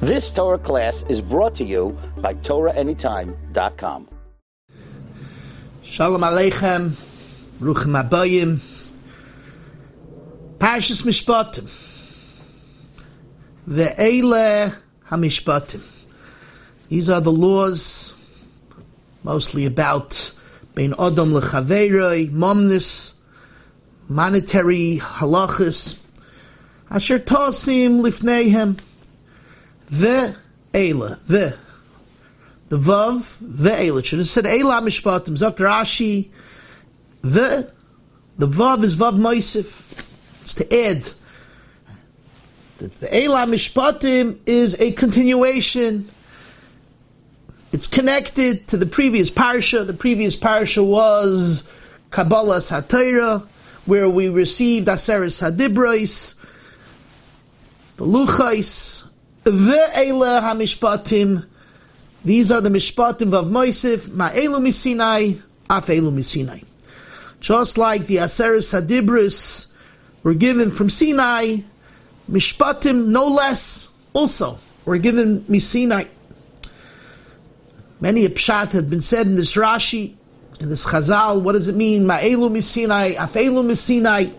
This Torah class is brought to you by TorahAnytime.com. Shalom Aleichem, Ruchim Abayim, Parshas Mishpatim, Ve'ele HaMishpatim. These are the laws, mostly about Bein Adam L'Chaveroi, Momnis, monetary halachas, Asher Tosim Lifneihem, Ve'ele, the Vav, Ve'ele. Should have said Eila Mishpatim, Dr. Rashi, the Vav is Vav Moisif. It's to add. The Eila Mishpatim is a continuation. It's connected to the previous parsha. The previous parsha was Kabbalah Satira, where we received Aseres Hadibros, the Luchais, Ve'ele HaMishpatim. These are the Mishpatim of Moisef, Ma'elu Misinai, Afelu Misinai. Just like the Aseres Hadibros were given from Sinai, Mishpatim no less also were given Misinai. Many a pshat have been said in this Rashi, in this Chazal. What does it mean? Ma'elu Misinai, Afelu Misinai.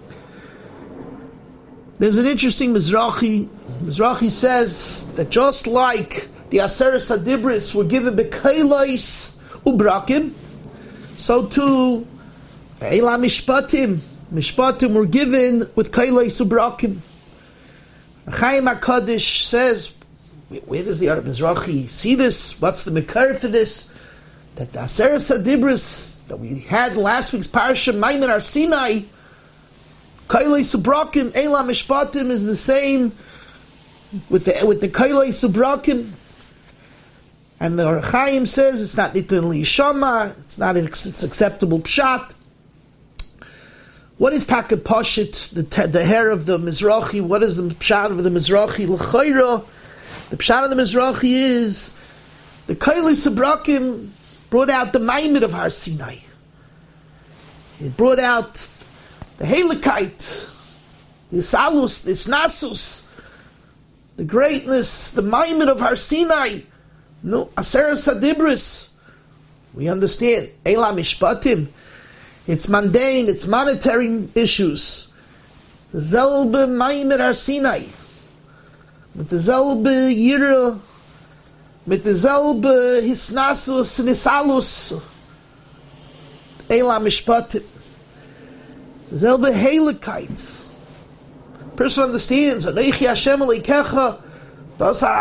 There's an interesting Mizrahi. Mizrahi says that just like the Aseres Hadibros were given B'Kailais Ubrakim, so too Eila Mishpatim were given with Kailais Ubrakim. Chaim HaKadosh says, where does the Mizrahi see this? What's the Mekar for this? That the Aseres Hadibros that we had in last week's Parsha, Maimin Ar Sinai, Kailais Ubrakim, Eila Mishpatim is the same with the Kailais Ubrakim. And the Chaim says it's not Nitin Lishama, it's acceptable pshat. What is Taka Pashit, the hair of the Mizrahi? What is the pshat of the Mizrahi? L'chayra, the pshat of the Mizrahi is the Kailais Ubrakim brought out the Maimid of Har Sinai. It brought out the Helikite, the Salus, the Snasus, the greatness, the Maimid of Har Sinai. No, Aseres Hadibros, we understand. Eila Mishpatim, it's mundane, it's monetary issues. The Zelbe Maimed Har Sinai, with the Zelbe Yira, with the Zelbe Hisnasus Nisalus, Eila Mishpatim, Zelbe Helikite. Person understands, Aneichi Hashem Elokecha, it's a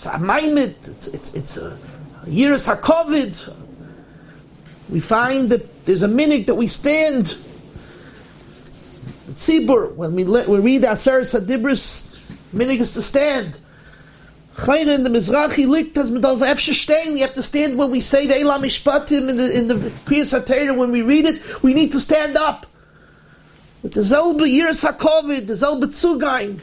Yiras HaKovid. We find that there's a minute that we stand. The Tzibur, when we read the Aseres Hadibros, minute is to stand. Chayre in the Mizrahi likt as mit auf efshe stehen. We have to stand when we say the Eila Mishpatim in the Kriyas HaTorah. When we read it, we need to stand up. With the Zelbe Yiras HaKovid, the Zelbe Tzugain.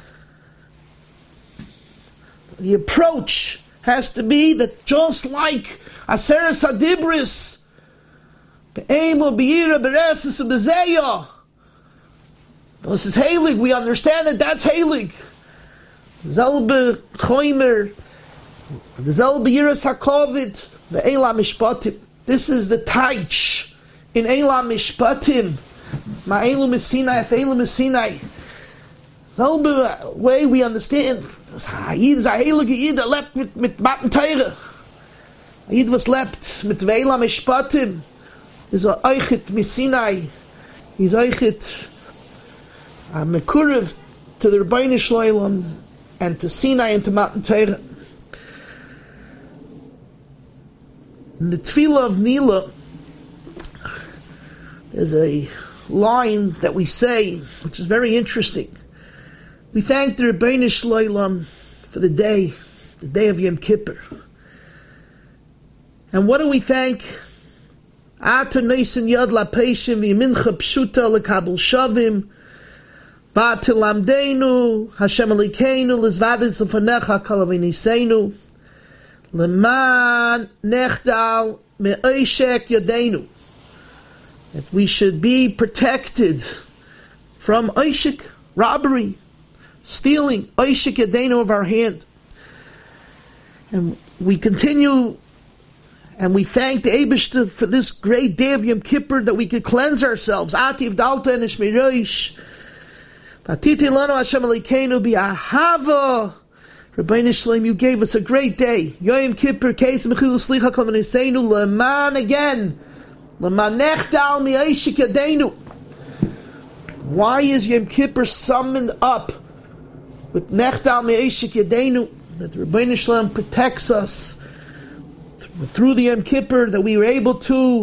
The approach has to be that just like Aseres Hadibros, Be'emu, Be'ira, Be'resis, Be'zeya, this is Heilig, we understand that that's Heilig. Zelbe Choymer, the Zelbe Yiras HaKovid, the Eila Mishpatim. This is the Taich in Eila Mishpatim. Ma'elu Misinai, Afelu Misinai. Zelbe way we understand. Yid is a heilige Yid, lebt mit Matan Teire. Yid was lebt mit Ve'ela Mishpatim, is a Eichet Misinai, is Eichet Mekurev to the Rebbeinu Shloim and to Sinai and to Matan Teire. In the Tefillah of Nila, there's a line that we say, which is very interesting. We thank the Rebbeinu Shloim for the day of Yom Kippur. And what do we thank? Ata Neisen Yad LaPeishim V'Yimincha Pshuta L'Kabel Shavim V'Atilamdeinu Hashem Elokeinu L'Zvadis L'Fanecha Kol Aviniseinu L'man Nechdal Me'oshek Yadeinu, that we should be protected from oshek, robbery, stealing, oshek Yadeinu, of our hand. And we continue and we thank the Eibishter for this great day of Yom Kippur that we could cleanse ourselves. Ativ dalta and ishmiroish. Vatiti lanu Hashem Elokeinu bi'ahava. Rabbeinu Shalom, you gave us a great day. Yom Kippur, Keitz Mechilu Slicha Kol Meneseinu, Leman again. Leman Nechdal Mi'eshik Yadeinu. Why is Yom Kippur summoned up with Nechdal Mi'eshik Yadeinu? That Rabbeinu Shalom protects us through the Yom Kippur, that we were able to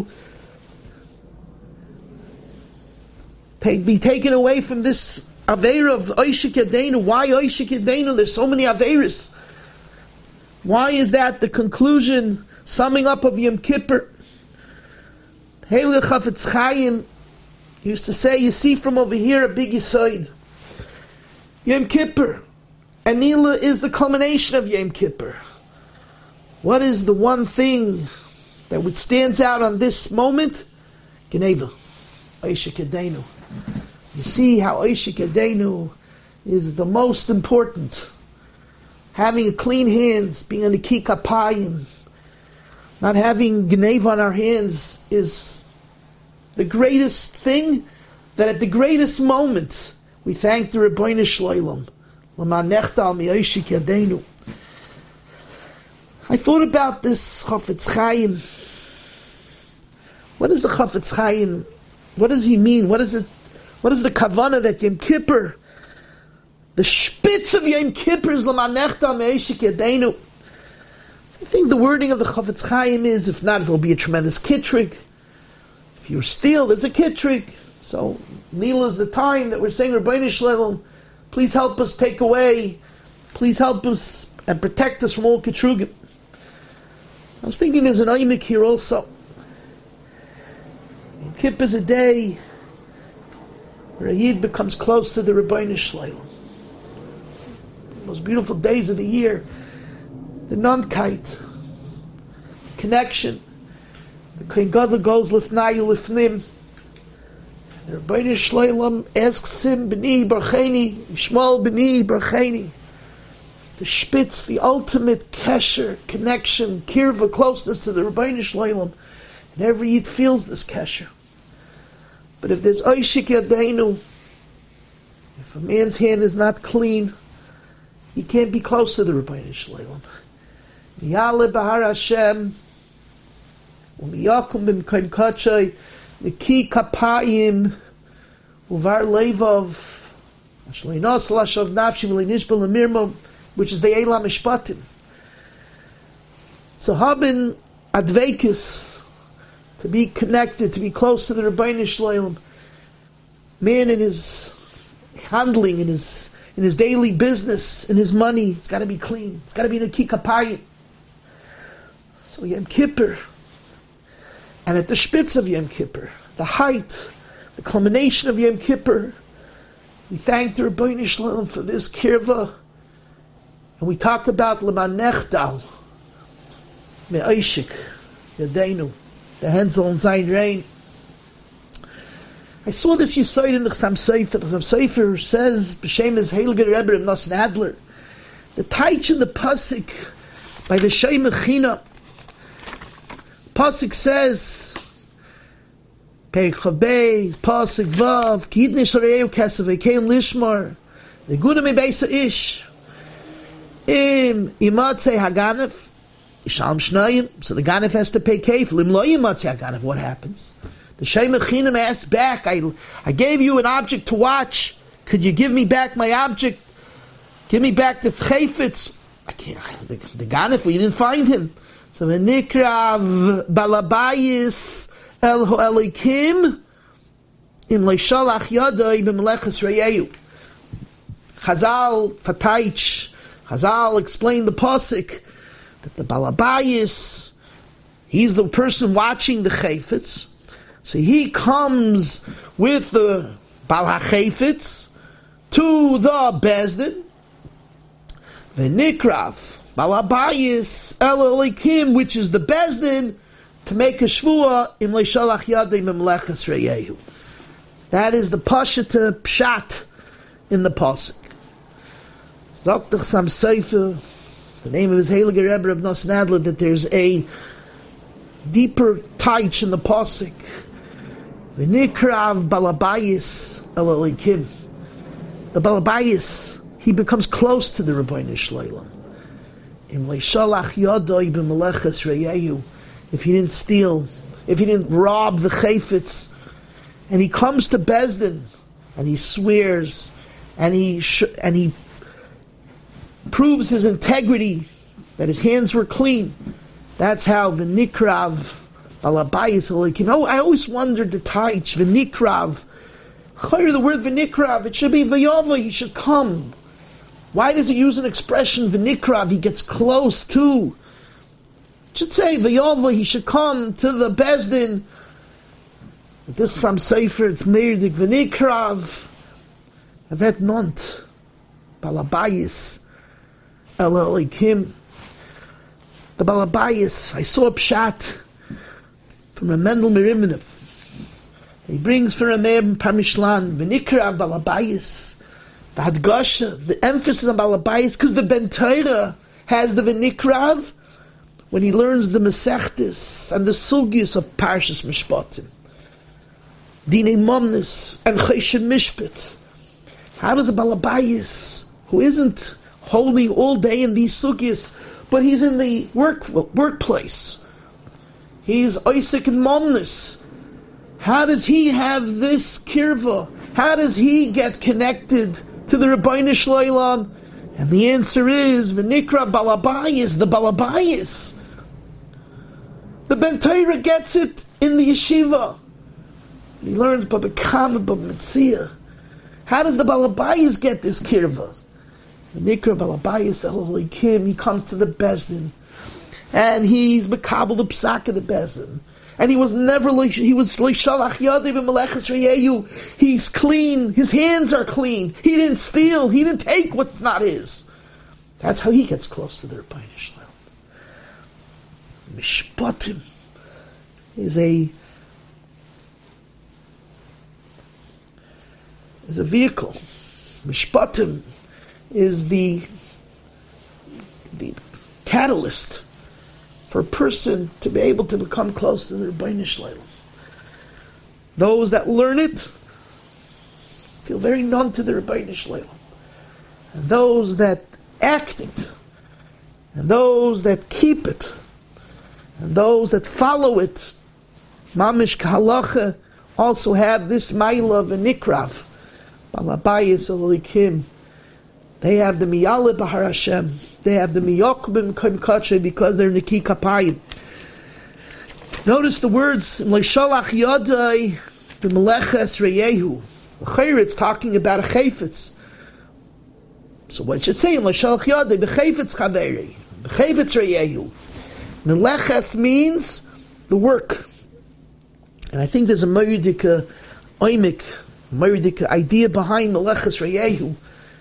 be taken away from this Aveira of Oishik Yadeinu. Why Oishik Yadeinu? There's so many Aveiras. Why is that the conclusion, summing up of Yom Kippur? Heilig Chafetz Chaim used to say, you see from over here a big yisoid. Yom Kippur, Anila is the culmination of Yom Kippur. What is the one thing that stands out on this moment? Geneva, Oishik Yadeinu. You see how Oishik Yadeinu is the most important. Having clean hands, being on the Ki Kapayim, not having Geneva on our hands is the greatest thing, that at the greatest moment we thank the Rebbeinu Shloilem. L'man nechtal mi Oishik Yadeinu. I thought about this Chafetz Chaim. What is the Chafetz Chaim? What does he mean? What is it? What is the kavanah that Yom Kippur, the spitz of Yom Kippur is L'man nechtal mi Oishik Yadeinu? I think the wording of the Chafetz Chaim is, if not, there'll be a tremendous kitrig. If you steal, there's a kitrig. So Nila is the time that we're saying, Rebbeinu Shalom, please help us take away, please help us and protect us from all kitrugim. I was thinking there's an ayimik here also. Yom Kippur is a day where a Yid becomes close to the Rebbeinu Shalom. The most beautiful days of the year. The non-kite, connection. The Kohen Gadol goes lifnayu lifnim. The Rebbeinu Shalom asks him, B'ni Barcheni, Yishmael B'ni Barcheni. The spitz, the ultimate kesher, connection, kirva, closeness to the Rebbeinu Shalom. And every Yid feels this kesher. But if there's Oishik Yadeinu, if a man's hand is not clean, he can't be close to the Rebbeinu Shalom. Miyale Bahar Hashem, Umiyakum B'mkoim Kachay, Neki Kapayim, Uvar Levov, Ashleinos Lashav Nafshim L'nishbel L'mirmo, which is the Eilam Mishpatim. So Haben Advekis, to be connected, to be close to the Rebbeinu Shalom. Man in his handling, in his daily business, in his money, it's got to be clean. It's got to be in a Ki Kapayim. So Yom Kippur, and at the spitz of Yom Kippur, the height, the culmination of Yom Kippur, we thank the Rebbeinu Shalom for this kirva, and we talk about L'man nechtal mi Oishik Yadeinu, the Hensel and Zayin Rein. I saw this yisoid in the Chassam Sofer. The Chassam Sofer says, B'Shem is Heiliger Rebbe of Nosson Adler, the taich in the pasuk by the Shei Mechina. Pasuk says, Perik Chavbei, Pasuk Vav, Ki Yidnish L'Reu Kesef Ekein Lishmar, the Guna Me Beisa Ish, Im Imatzei Haganef, Ishalm Shnayim, so the Ganef has to pay Kefil. Im Lo Imatzei Haganef, what happens? The Shei Mechinim asks back, I gave you an object to watch, could you give me back my object? Give me back the Chayfetz. I can't, the Ganef, we didn't find him. So v'nikrav balabayis el ho'elikim im leishalach yadai b'meleches reyehu. Chazal Fatayich, Chazal explained the pasuk that the balabayis, he's the person watching the chayfetz. So he comes with the bal hachayfetz to the bezdin. V'nikrav Balabayis El Elikim, which is the Bezdin, to make a shvua im leishalach yadei memleches reyehu. That is the pashata pshat in the pasuk. Zok the Chassam Sofer, the name of his Heilige Rebbe Reb Nosson Adler, that there's a deeper taich in the pasuk. V'nikrav balabayis el elikim. The balabayis, he becomes close to the Rebbeinu Shleilam. Im leishalach yadoi b'meleches reyehu. If he didn't steal, if he didn't rob the chayfetz, and he comes to Bezdin, and he swears, and he proves his integrity, that his hands were clean. That's how v'nikrav balabayis elikim. I always wondered the taich v'nikrav. The word v'nikrav, it should be v'yava, he should come. Why does he use an expression v'nikrav? He gets close to. It should say v'yava, he should come to the Bezdin. This some sefer, it's meirdik v'nikrav. Avet nont balabayis el elikim. The balabayis, I saw a pshat from a Mendel Miriminov. He brings for a Meir Parmishlan, v'nikrav balabayis, the hadgasha, the emphasis on balabayis, because the Ben Torah has the v'nikrav when he learns the Masechtis and the Sugyas of Parshas Mishpatim, Dinei Momnis and Choshen Mishpat. How does a balabayis, who isn't holding all day in these Sugyas, but he's in the workplace, he's Isaac and Momnis, how does he have this kirva? How does he get connected to the Rebbeinu Shleilam? And the answer is v'nikra balabayis, the balabayis. The Ben Torah gets it in the yeshiva. He learns babakam b'mitzia. How does the balabayis get this kirva? V'nikra balabayis el elikim. He comes to the Bezdin, and he's mekabel the psak of the Bezdin. And he was never like, he was like shalach yadei b'meleches reyehu. He's clean, his hands are clean. He didn't steal, he didn't take what's not his. That's how he gets close to the Rebbeinu Shleilam. Mishpatim is a vehicle. Mishpatim is the catalyst for a person to be able to become close to the Rebbeinu Shleilam. Those that learn it feel very numb to the Rebbeinu Shleilam. And those that act it, and those that keep it, and those that follow it, mamish kahalacha, also have this maila of a nikrav, balabayis elikim. They have the miyale b'har Hashem. They have the miyokbim kache because they're niki kapayim. Notice the words leishalach yadai b'meleches reyehu. It's talking about a chayfetz. So what it should say in leishalach yadai b'chayfetz chaveri b'chayfetz reyehu. Meleches means the work, and I think there's a meridika oimik, meridika idea behind meleches reyehu.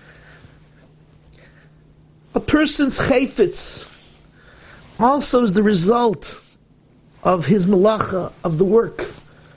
A person's chayfetz also is the result of his malacha, of the work.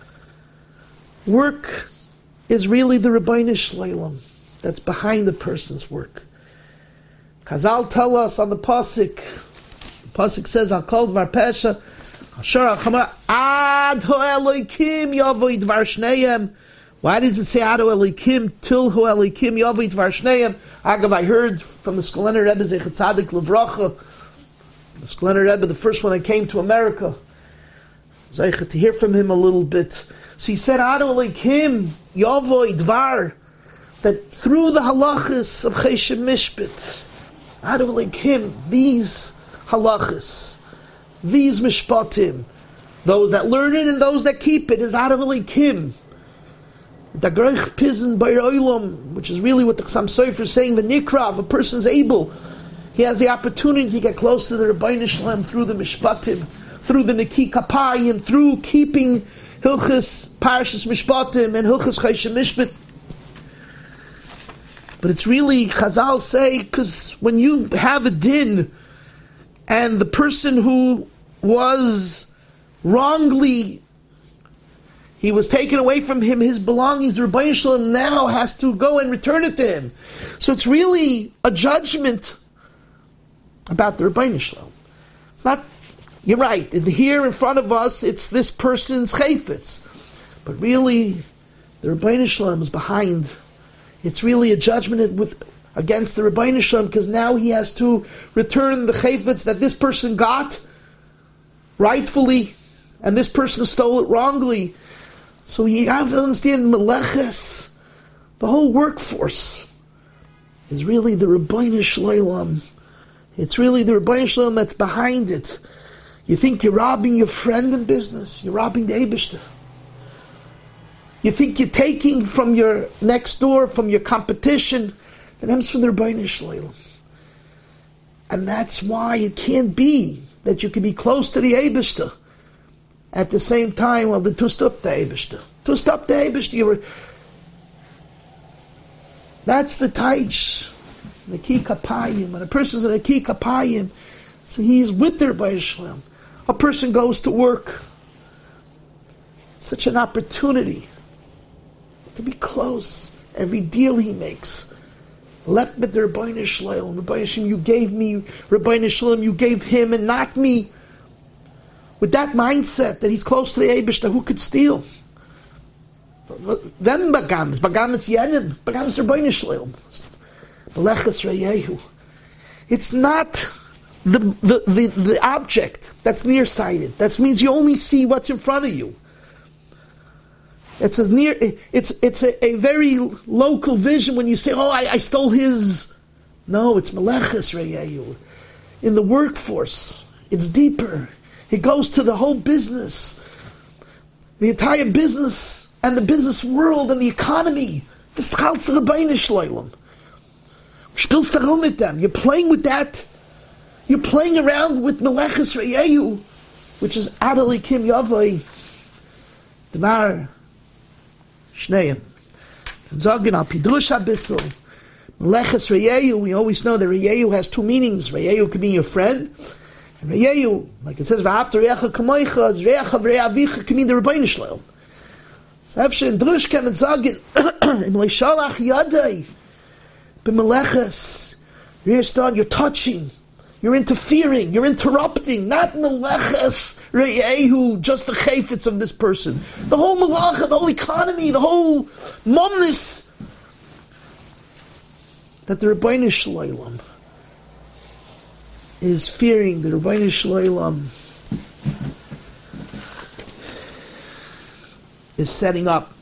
Work is really the Rebbeinu Shleilam that's behind the person's work. Chazal tell us on the pasuk. The pasuk says, "Al kol dvar pesha, asher al ad ho Elokim yavoid dvar shneim." Why does it say Ado Elikim till Hu Elikim Yavit Varshneim? Agav, I heard from the Skolener Rebbe Zechat Tzadik Levracha, the Skolener Rebbe, the first one that came to America. Zechat to hear from him a little bit. So he said Ado Elikim Yavit Dvar, that through the halachas of Choshen Mishpat, Ado Elikim, these halachas, these mishpatim, those that learn it and those that keep it, is Ado Elikim. Dagrech Pizin Bayr Oilam, which is really what the Chassam Sofer is saying, v'nikrav, a person's able, he has the opportunity to get close to the Rebbeinu Shleilam through the Mishpatim, through the Neki Kapayim, through keeping Hilchas Parshas Mishpatim and Hilchas Choshen Mishpat. But it's really, Chazal say, because when you have a din, and the person who was wrongly, he was taken away from him, his belongings, the Rebbeinu Shleilam now has to go and return it to him. So it's really a judgment about the Rebbeinu Shalom. It's not, you're right, here in front of us, it's this person's chayfetz. But really, the Rebbeinu Shalom is behind. It's really a judgment against the Rebbeinu Shalom, because now he has to return the chayfetz that this person got rightfully, and this person stole it wrongly. So you have to understand, Meleches, the whole workforce, is really the Rebbeinu Shalom. It's really the Rebbeinu Shalom that's behind it. You think you're robbing your friend in business, you're robbing the Eibishter. You think you're taking from your next door, from your competition, that comes from the Rebbeinu Shalom. And that's why it can't be that you can be close to the Eibishter at the same time, well, the tust up the Eibishter. Tust up the Eibishter. That's the taich. Neki kapayim. When a person's in a neki kapayim, so he's with the Rebbeinu Shalom. A person goes to work. It's such an opportunity to be close. Every deal he makes. Let me the Rebbeinu Shalom. Rebbeinu Shalom, you gave me. Rebbeinu Shalom, you gave him and not me. With that mindset that he's close to the Eibishter, who could steal? Then bagams yenim, bagams Rebbeinu Shalom. Meleches Reyehu. It's not the object that's nearsighted. That means you only see what's in front of you. It's a very local vision when you say, oh, I stole his. No, it's Meleches Reyehu. In the workforce, it's deeper. It goes to the whole business. The entire business and the business world and the economy. This Chalz Rebbeinu Shalom. Spielst darum mit them. You're playing with that. You're playing around with Meleches Reyehu, which is Adali Kim Yavai. Dvar Shneim. Zogin al Pidrush Abissel. Meleches Reyehu, we always know that Reyehu has two meanings. Reyehu can be your friend. And Reyehu, like it says, V'after Reyecha Kamoicha, is Reyecha V'Reyavicha can mean the Rebbeinu Shalom. So Efshe in Drush Kem and Zogin, Im Leishalach Yadai, B'Meleches, you're touching, you're interfering, you're interrupting, not Meleches Reyehu, just the chayfetz of this person. The whole Melacha, the whole economy, the whole momness that the Rebbeinu Shalom is fearing, the Rebbeinu Shalom is setting up.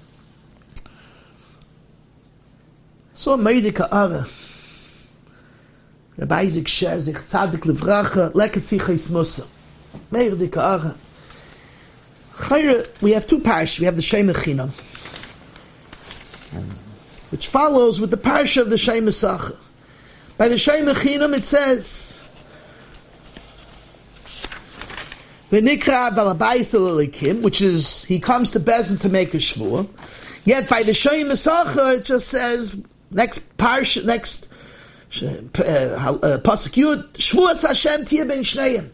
So Meidike Ara, Rabbi Isaac Sher, Zich Tzadik Livracha, Leket Sichais Musa. Meidike Ara. We have two parashas. We have the Shem Echinam, which follows with the parasha of the Shem Esacha. By the Shem Echinam it says, V'nikra Valabayis Elikim, which is, he comes to Bezin to make a shvuah. Yet by the Shem Esacha it just says, next parsha, next pasuk Yud, Shvuas Hashem Tia Ben Shneim.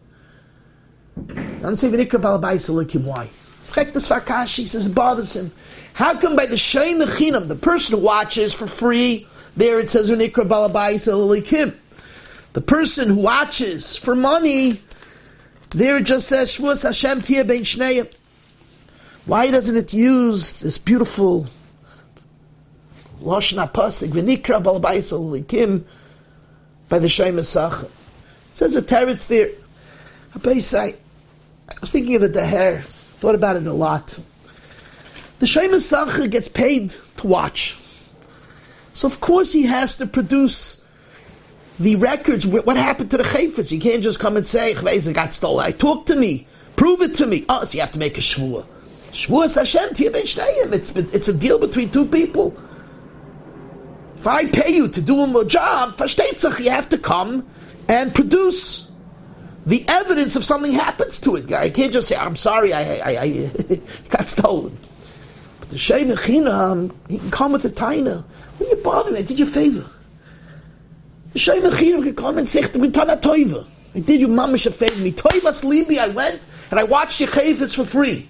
Don't say V'nikra Valabayis Elikim. Why? Frek this Vakashi, says it bothers him. How come by the Shem Echinam, the person who watches for free, there it says V'nikra Valabayis Elikim. The person who watches for money, there it just says Shvuas Hashem Tia Ben Shneim. Why doesn't it use this beautiful Lashon HaPasuk V'nikra Valabayis Elikim by the Shem Esacha? It says a teretz there. I was thinking of it daher, thought about it a lot. The Shem Esacha gets paid to watch, so of course he has to produce the records. What happened to the chayfetz? You can't just come and say Chveiza got stolen. Talk to me, prove it to me. Oh, so you have to make a shvuah. Shvuas Hashem Tia Ben Shneim. It's a deal between two people. If I pay you to do a job, versteht, you have to come and produce the evidence if something happens to it. I can't just say, I'm sorry, I got stolen. But the Shem Echinam, he can come with a taina. What are you bothering me? I did you a favor. The Shem Echinam can come and say, I did you mamish a favor. Me toivas libi, I went and I watched your chayfetz for free.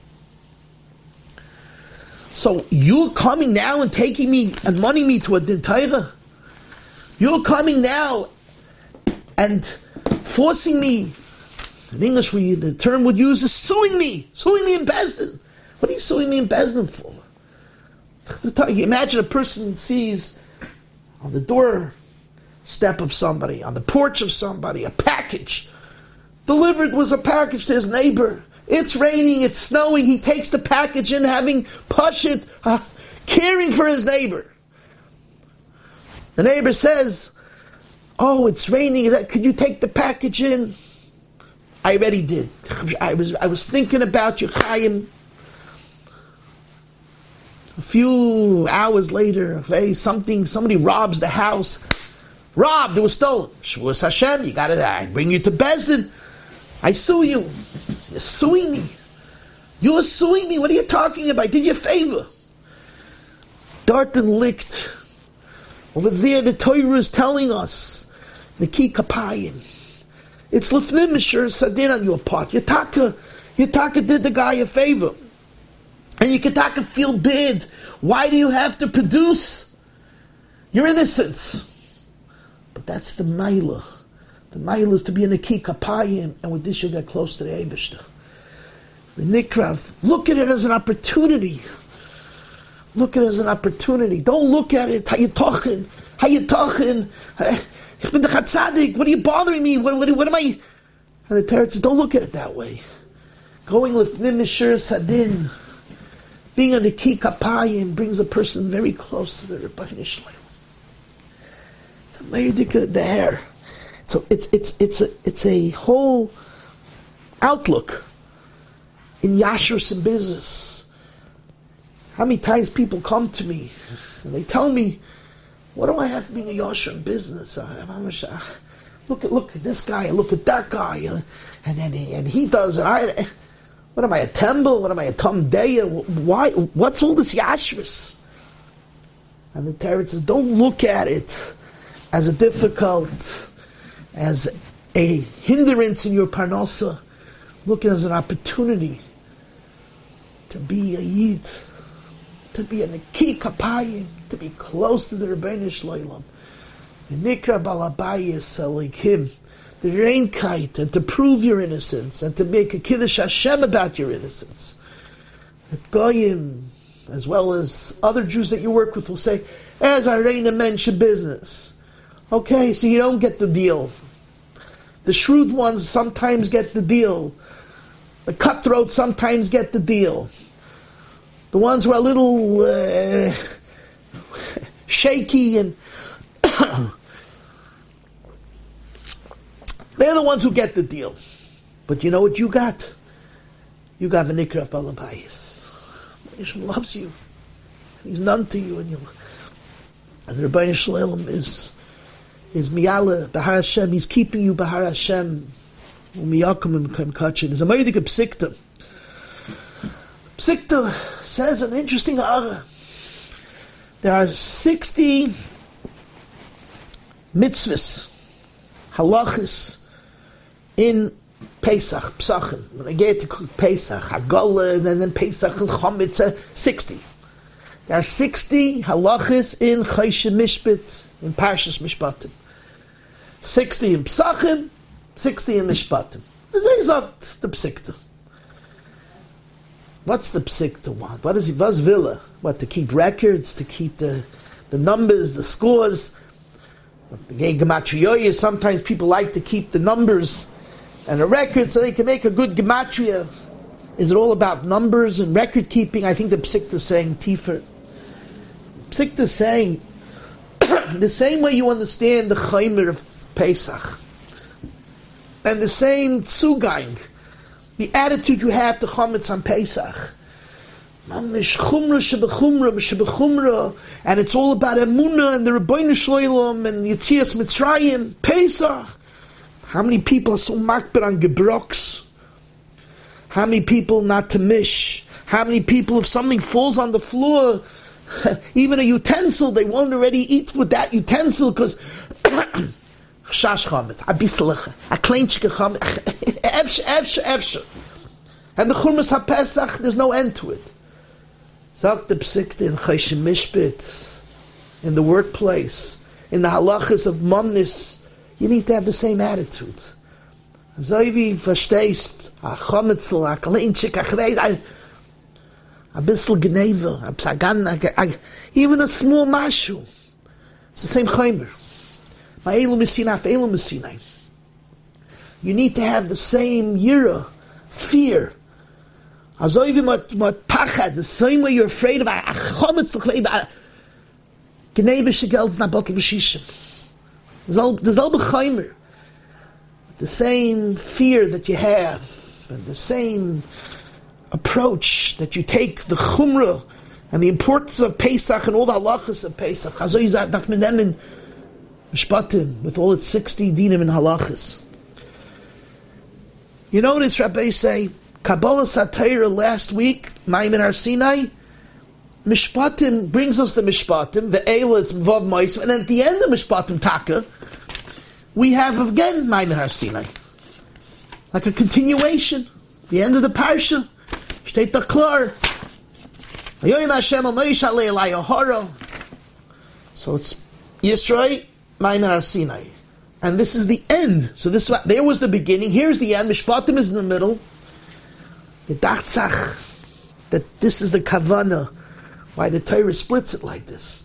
So you're coming now and taking me and money me to a din Torah? You're coming now and forcing me. In English, the term would use is suing me in Bezdin. What are you suing me in Bezdin for? Imagine a person sees on the doorstep of somebody, on the porch of somebody, a package. Delivered was a package to his neighbor. It's raining, it's snowing, he takes the package in, having pashit, caring for his neighbor. The neighbor says, "Oh, it's raining, could you take the package in?" "I already did. I was thinking about you, Chaim." A few hours later, somebody robs the house. Robbed, it was stolen. Shavuos Hashem, I bring you to Bezdin. I sue you. You're suing me. You're suing me. What are you talking about? I did you a favor. Dart and licked. Over there, the Torah is telling us, Neki Kapayim. It's Lefnim Mishur Sadin on your part. Yataka did the guy a favor. And you can feel bad. Why do you have to produce your innocence? But that's the Maila. The Maila is to be in a Ki Kapayim, and with this you'll get close to the Eibishter. The Nikrav, look at it as an opportunity. Look at it as an opportunity. Don't look at it, how you talking? Ich bin the Chatzadik, what are you bothering me? What am I? And the Torah says, don't look at it that way. Going Lefnim Mishur Sadin, being on the Ki Kapayim, brings a person very close to the Rebbeinu Shalom. It's a Meirdika there. So it's a whole outlook in Yashrus and business. How many times people come to me and they tell me, "What do I have to be a Yasher in business? Look at this guy, look at that guy, and he does it. What am I, a Tembel? What am I, a Tom Deya? Why? What's all this Yashrus?" And the Torah says, don't look at it as a difficult, as a hindrance in your parnasa. Look at it as an opportunity to be a Yid, to be a Neki Kapayim, to be close to the Rebbeinu Shalom. The Nikra Balabayis like him, the Reinkite, and to prove your innocence, and to make a Kiddush Hashem about your innocence. That Goyim, as well as other Jews that you work with, will say, as Irena mentioned business. Okay, so you don't get the deal. The shrewd ones sometimes get the deal. The cutthroats sometimes get the deal. The ones who are a little shaky and they're the ones who get the deal. But you know what you got? You got the Nikra of Balabayis. Hashem loves you. He's none to you, and the Rebbeinu Shalom is Miyala Bahar Hashem. He's keeping you Bahar Hashem. Umiyakum Imkem Kachin. There's a Meidik Psikta. Psikta says an interesting ara. There are 60 mitzvahs, halachas, in Pesach, Psachim. When I get to Pesach, Hagala, and then Pesach and Chometz, 60. There are 60 halachas in Choshen Mishpat, in Parshas Mishpatim. 60 in Psachim, 60 in Mishpatim. This is the Psikta. What's the Psikta want? What is he? Was Villa? What, to keep records, to keep the numbers, the scores? The Gematriya, sometimes people like to keep the numbers and a record so they can make a good Gematria. Is it all about numbers and record keeping? I think the Psikta is saying Tifer. Psikta is saying the same way you understand the Chaimer of Pesach and the same Tzugaing, the attitude you have to Chometz on Pesach. And it's all about Emunah and the Rebbeinu Shalom and Yetzias Mitzrayim, Pesach. How many people are so makbid on Gebroks? How many people not to mish? How many people, if something falls on the floor, even a utensil, they won't already eat with that utensil because Chash Chometz, Abisalacha, a kleinchke Chometz, Efshe. And the Churmas HaPesach, there's no end to it. Zak the Psikta in Choshen Mishpat, in the workplace, in the halachas of Momnis, You need to have the same attitude. So wie verstehst, a chometzel, a kaleinchik, a chreis, a bissl gneva, a psagan, even a small mashu. It's the same chaymer. Ma'elu mesina, fa'elu mesina. You need to have the same yira, fear. So even mat pachad, the same way you're afraid of a chometzel, a gneva shegelds na botel b'shishim. There's all b'chaymer. The same fear that you have, and the same approach that you take, the chumrah, and the importance of Pesach, and all the halachas of Pesach. Daf menemen mishpatim, with all its 60 dinim and halachas. You notice Rabbi say, Kabbalah Satira last week, Maimon Har Sinai, Mishpatim brings us the Mishpatim, the Eila, it's Vav Ma'is, and then at the end of Mishpatim Taka, we have again Maimon Har Sinai, like a continuation. The end of the parsha, Shteit Klar, Hayoyim Hashem al Moshe Alei Elai Ohara. So it's Yisrael, Maimon Har Sinai, and this is the end. So this there was the beginning. Here's the end. Mishpatim is in the middle. Yedachtzach, that this is the kavana, why the Torah splits it like this.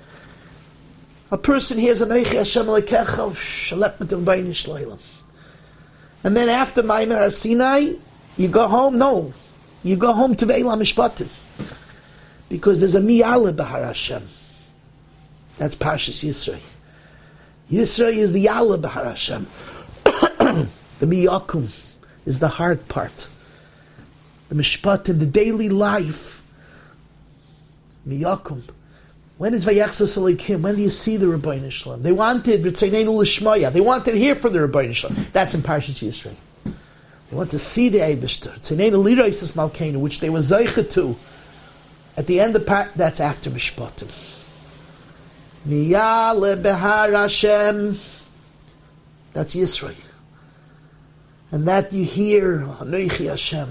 A person hears Anochi Hashem Elokecha Shalep Mitim Baynish Leilam, and then after Maimon Har Sinai, you go home. No, you go home to Ve'elam Mishpatim, because there's a Miyale B'Har Hashem. That's Parshas Yisroi. Yisroi is the Yale B'Har Hashem. The Miyakum is the hard part. The Mishpatim, the daily life. Miyakum. When is Vayachzos Elokim? When do you see the Rebbeinu Shalom? They wanted B'tzeineinu L'Shmaya. They wanted to hear from the Rebbeinu Shalom. That's in Parshas Yisroi. They want to see the Eibishter. B'tzeineinu L'Roises Malkeinu, which they were Zeicha to. At the end of that's after Mishpatim. Miyale B'Har Hashem. That's Yisroi. And that you hear, Anochi Hashem.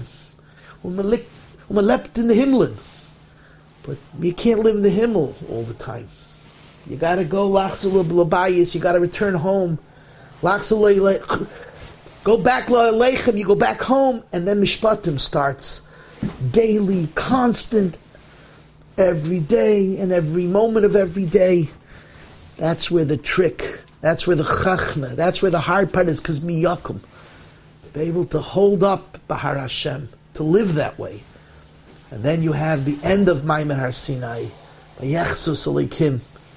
Umelept in the Himmelin. But you can't live in the Himmel all the time. You got to go Lachzul L'Bayis. You got to return home. Lachzul go back L'Aleichem. You go back home, and then Mishpatim starts. Daily, constant, every day, and every moment of every day. That's where the trick. That's where the chachma. That's where the hard part is, because miyakum. To be able to hold up B'Har Hashem, to live that way. And then you have the end of Maimon Har Sinai, Vayachzos Elokim.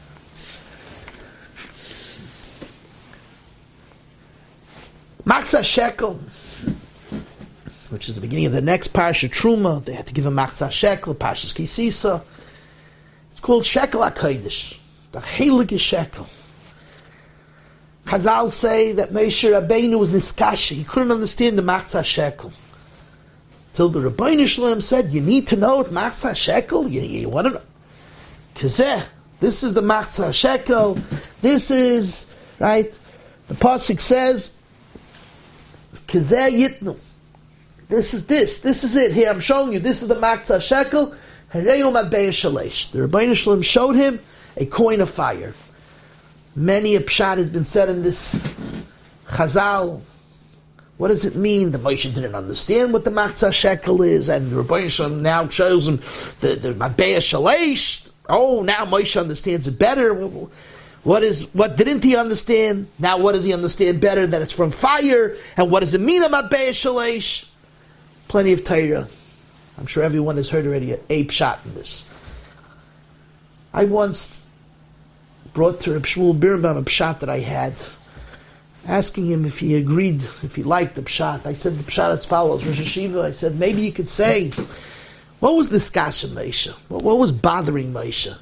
Machzah Shekel, which is the beginning of the next Parsha Truma. They had to give a Machzah Shekel, Parshas Kisisa. It's called Shekel HaKodesh, the Heilige Shekel. Chazal say that Moshe Rabbeinu was niskasha. He couldn't understand the Machzah Shekel. Till the Rebbeinu Shalom said, you need to know what Machzah Shekel, you want to know. Kazeh, this is the Machzah Shekel, this is, right, the Pasuk says, Kazeh Yitnu. This is it, here I'm showing you, this is the Machzah Shekel, Hereu Matbeya Shalesh. The Rebbeinu Shalom showed him a coin of fire. Many a pshat has been said in this Chazal. What does it mean? The Moshe didn't understand what the Machzah Shekel is, and the Rebbeinu Shalom now shows him the Matbeya Shalesh. Oh, now Moshe understands it better. What didn't he understand? Now what does he understand better? That it's from fire, and what does it mean, a Matbeya Shalesh? Plenty of Torah. I'm sure everyone has heard already a pshat in this. I once brought to Reb Shmuel Birnbaum a pshat that I had, asking him if he agreed, if he liked the pshat. I said the pshat as follows, Rosh Hashiva, I said, maybe you could say, what was this Kasha Moshe? What was bothering Moshe?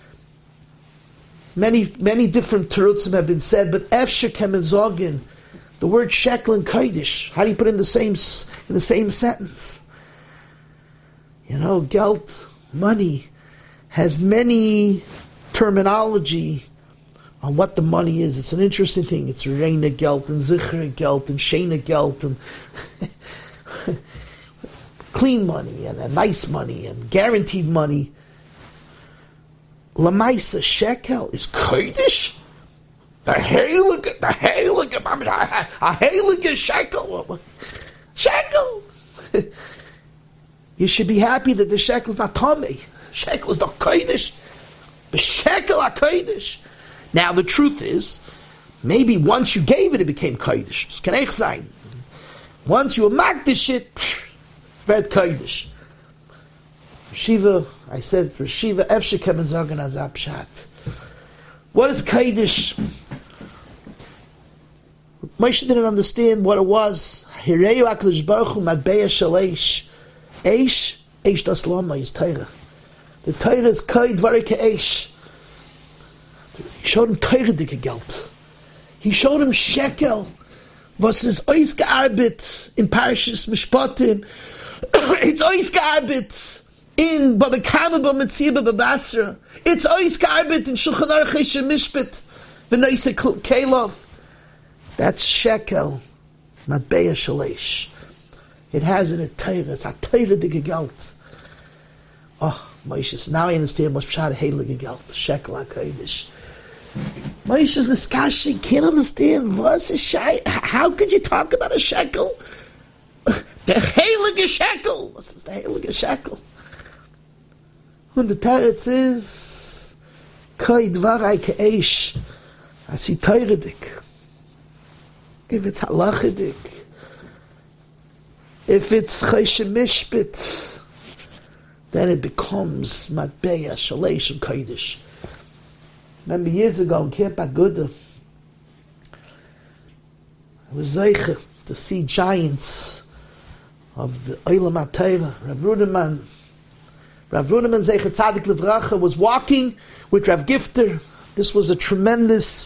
Many different terutzim have been said, but Efshe Kemen the word shekel and kodesh, how do you put it in the same sentence? You know, geld, money, has many terminology on what the money is. It's an interesting thing. It's reina geld and zichra geld and shena geld and clean money and nice money and guaranteed money. Lamaisa shekel is kodesh. The heilige shekel. Shekel. You should be happy that the shekel is not tummy. Shekel is not kodesh. The shekel are kodesh. Now the truth is, maybe once you gave it, it became kodesh. Es kann echt sein. Once you magdish it, wird kodesh. Shiva, I said for Shiva, efshe kemen sagen azab pshat. What is kodesh? Moshe didn't understand what it was. Hireyu HaKadosh Baruch Hu matbeya shel eish. Eish das lama is Torah. The Torah is koi dvarik eish. He showed him Torah dike Geld. He showed him shekel. Was is ausgearbeitet in Parashas Mishpatim. It's ausgearbeitet in Babakama B'Metzia B'Basra. It's ausgearbeitet in Shulchan Aruch Esher Mishpat V'Noise Kelov. That's shekel. Matbeya shalish. It has in it Torah. It's a Torah dike Geld. Oh, Moshe, now I understand what's pshat heilige Geld. Shekel HaKodesh. Moshe's Niskashi can't understand what's a shy. How could you talk about a shekel? The heilige shekel. What's the heilige shekel? When the Teretz is Koi dvarai ke'esh. I see Torah-dik. If it's halachidik, if it's choshen mishpit, then it becomes matbeya shalish and kodesh. Remember years ago in Camp Aguda, I was zeicha to see giants of the Olam HaTorah. Rav Ruderman Zeicha Tzadik Livracha was walking with Rav Gifter. This was a tremendous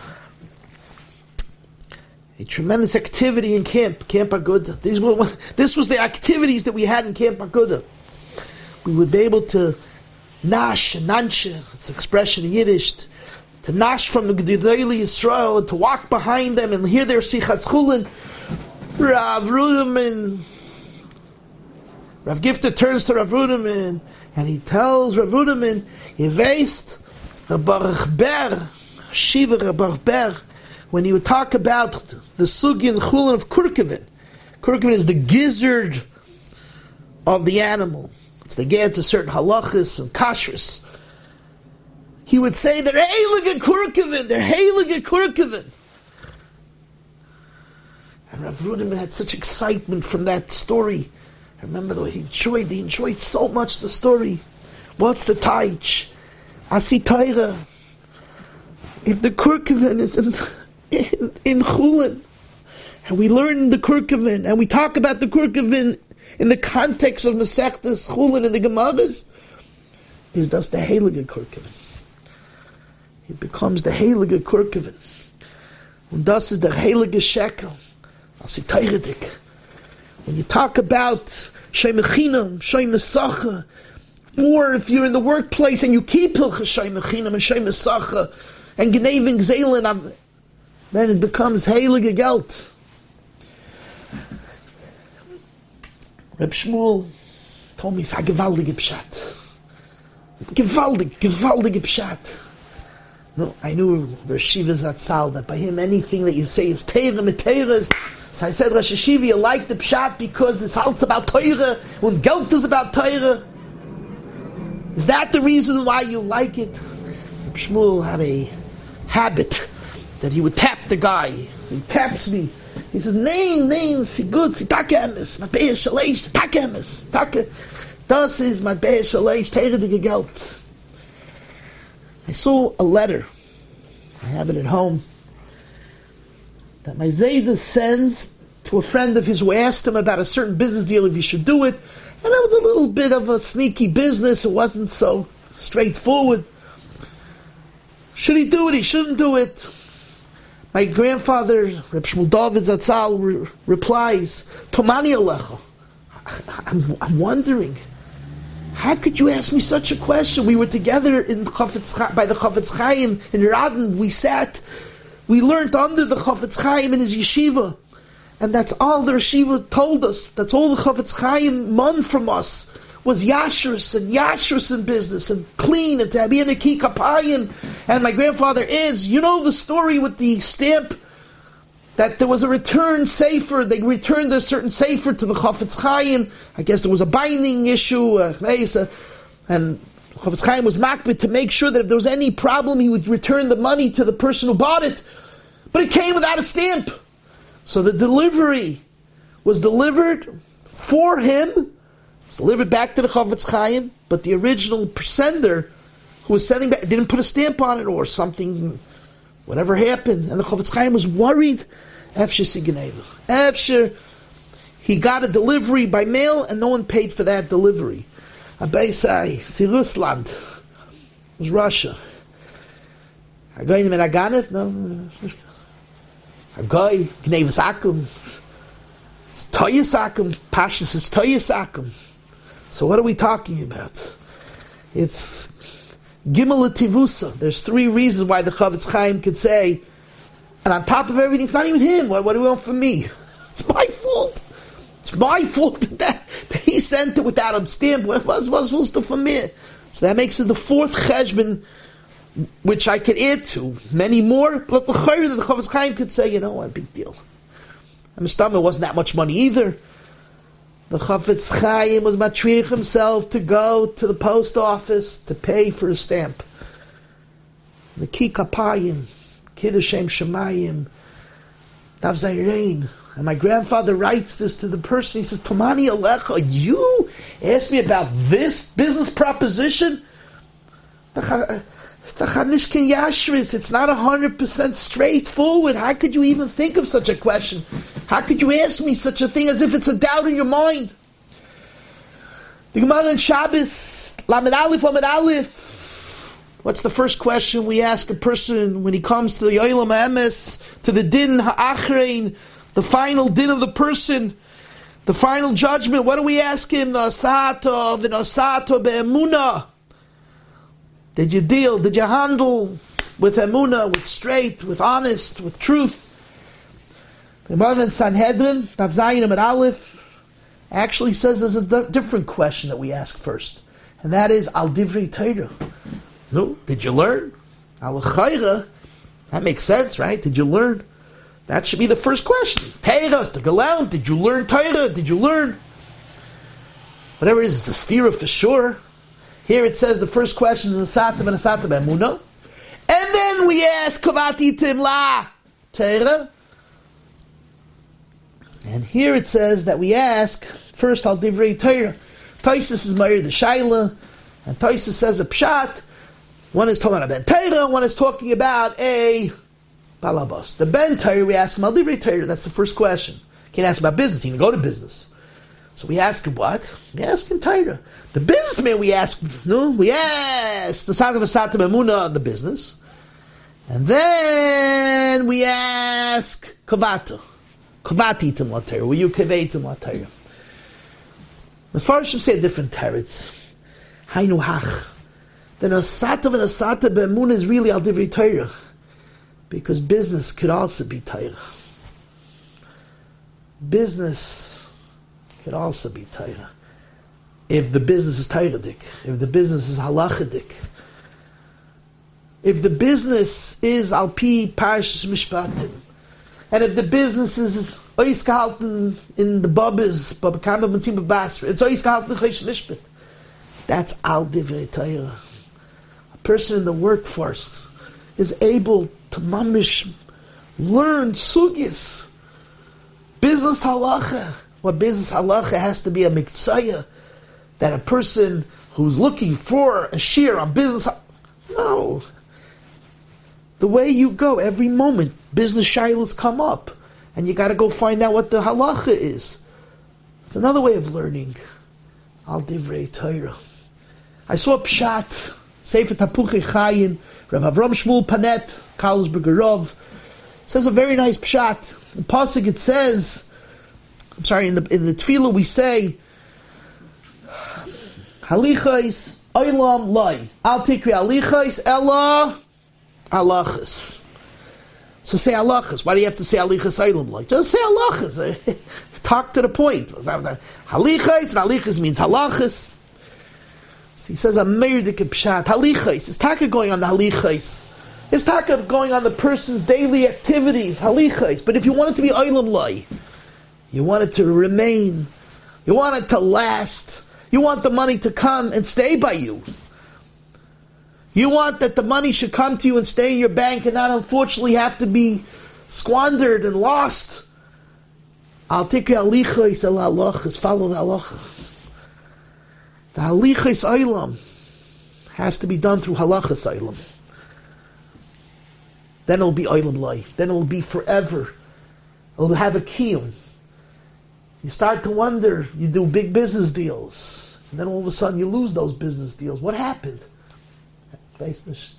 activity in Camp Aguda. This was the activities that we had in Camp Aguda. We would be able to nash and nanshe, it's an expression in Yiddish, to nash from the Gedolei Yisrael, to walk behind them and hear their sichas chulin. Rav Gifter turns to Rav Ruderman and he tells Rav Ruderman, "You weißt, Baruch Ber, Shiva Baruch Ber." When he would talk about the sugi and chulin of kurkevin. Kurkevin is the gizzard of the animal. It's the get to certain halachas and kashrus. He would say, they're heilige kurkevin. And Rav Ruderman had such excitement from that story. I remember though, he enjoyed so much the story. What's the taich? Asi Torah. If the kurkevin is in chulin, and we learn the kurkevin, and we talk about the kurkevin in the context of Masechtas Chulin and the Gemaras, is das the heilige kurkevin. It becomes the heilige kurkevin. And das is the heilige shekel. Asi Teiredik. When you talk about Shemechinam, Shemesacha, or if you're in the workplace and you keep Hilchas Shemechinam and Shemesacha and Gnevin Gzelen, then it becomes heilige Geld. Reb Shmuel told me it's a gewaldige pshat. Gewaldige pshat. No, I knew there's Shiva Zatzal, that by him anything that you say is Teirah Meteirah. So I said, Rosh Hashiva, you like the pshat because it's all about Teirah, and Geld is about Teirah. Is that the reason why you like it? Reb Shmuel had a habit that he would tap the guy. So he taps me. He says, name, si good, si take emes, matbeya shalish, take emes, take. Das is matbeya shalish, teiredige Geld. I saw a letter, I have it at home, that my Zayda sends to a friend of his who asked him about a certain business deal if he should do it, and that was a little bit of a sneaky business, it wasn't so straightforward. Should he do it, he shouldn't do it? My grandfather, Reb Shmuel David Zatzal, replies, Tomani Alecha. I'm wondering, how could you ask me such a question? We were together by the Chafetz Chaim in Radin. We learned under the Chafetz Chaim in his yeshiva. And that's all the yeshiva told us. That's all the Chafetz Chaim mon from us. was yashrus in business and clean and to be in a ki kapayim. And my grandfather is, you know the story with the stamp that there was a return sefer. They returned a certain sefer to the Chafetz Chaim. I guess there was a binding issue, and Chafetz Chaim was makbid to make sure that if there was any problem, he would return the money to the person who bought it. But it came without a stamp. So the delivery was delivered for him. Delivered back to the Chafetz Chaim, but the original sender who was sending back didn't put a stamp on it or something, whatever happened, and the Chafetz Chaim was worried. After he got a delivery by mail and no one paid for that delivery. Abaisai, see Russland, it was Russia. Hagoy Menaganet, no. Hagoy Gnevis Akum. It's Toyas Akum. Pashas is Toyas Akum. So what are we talking about? It's Gimel Tivusa. There's three reasons why the Chafetz Chaim could say, and on top of everything, it's not even him. What do we want from me? It's my fault. It's my fault that he sent it without a stamp. What was the from me? So that makes it the fourth cheshbon, which I could add to many more. But the chayr that the Chafetz Chaim could say, you know what, big deal. I mean, it wasn't that much money either. The Chafetz Chaim was matriach himself to go to the post office to pay for a stamp. The ki kapayim, kiddush shem shemayim, dav zayrein. And my grandfather writes this to the person. He says, Tomani Alecha, you asked me about this business proposition? It's not 100% straightforward. How could you even think of such a question? How could you ask me such a thing as if it's a doubt in your mind? The Gemara in Shabbos, Lamed Aleph, Lamed Aleph. What's the first question we ask a person when he comes to the Olam Emes, to the Din Ha'achrein, the final Din of the person, the final judgment? What do we ask him? The Asato, the Asato be'emunah. Did you deal, did you handle with emunah, with straight, with honest, with truth? The Gemara in Sanhedrin, Daf Zayin Amud Aleph, actually says there's a different question that we ask first. And that is, Al Divrei Torah. No, did you learn? Al Chayra, that makes sense, right? Did you learn? That should be the first question. Teiras, the Galau, did you learn Torah? Did you learn? Whatever it is, it's a stira for sure. Here it says the first question is Asatam and Asatam Emunah. And then we ask, Kavati Timla Torah. And here it says that we ask, first Al Divrei Torah. Taisus is Meir the Shaila, and Taisus says a Pshat. One is talking about Ben Torah, one is talking about a Balabas. The Ben Torah, we ask him Al Divrei Torah, that's the first question. Can't ask about business, he can go to business. So we ask him what? We ask him Torah. The businessman we ask the Sadav Asatam Emunah, the business. And then we ask Kavata. Kavati Tim La Torah. Will you kavei Tim La Torah? The Farshim say different teretz. Hainu hach. Then Asatav and Asata Be'emunah is really Al Divrei Torah. Because business could also be Torah. Business could also be Torah. If the business is Torah-dik, if the business is halacha-dik, if the business is Al-Pi Parshas Mishpatim, and if the business is ois gehalten in the Babas, Babakam B'Mitzim B'Basra, it's ois gehalten in Chosh Mishpat, that's Al Divrei Torah. A person in the workforce is able to mamish learn sugis, business halacha. What business halacha has to be a miktsaya, that a person who's looking for a shear on business, no. The way you go, every moment, business shilas come up, and you got to go find out what the halacha is. It's another way of learning. Al Divrei Torah. I saw a pshat, Sefer Tapuchei Chaim, Rav Avram Shmuel Panet, Carlsberger Rov, says a very nice pshat. In Pasuk it says, in the tefillah we say, Halichais Olam Lai. Al Tikri Halichais Ella Halachas. So say halachas. Why do you have to say halichas Olam Lai? Just say halachas. Talk to the point. Halichais and halichas means halachas. So he says, Ameirdik Pshat, Halichais. It's taka going on the Halichais. It's taka going on the person's daily activities, Halichais. But if you want it to be Olam Lai, you want it to remain, you want it to last, you want the money to come and stay by you. You want that the money should come to you and stay in your bank and not unfortunately have to be squandered and lost. Al tikri alichos el halachas, follow the halacha. The halichos olam has to be done through halachas olam. Then it'll be olam lai. Then it'll be forever. It'll have a kiyum. You start to wonder, you do big business deals, and then all of a sudden you lose those business deals. What happened? Halichos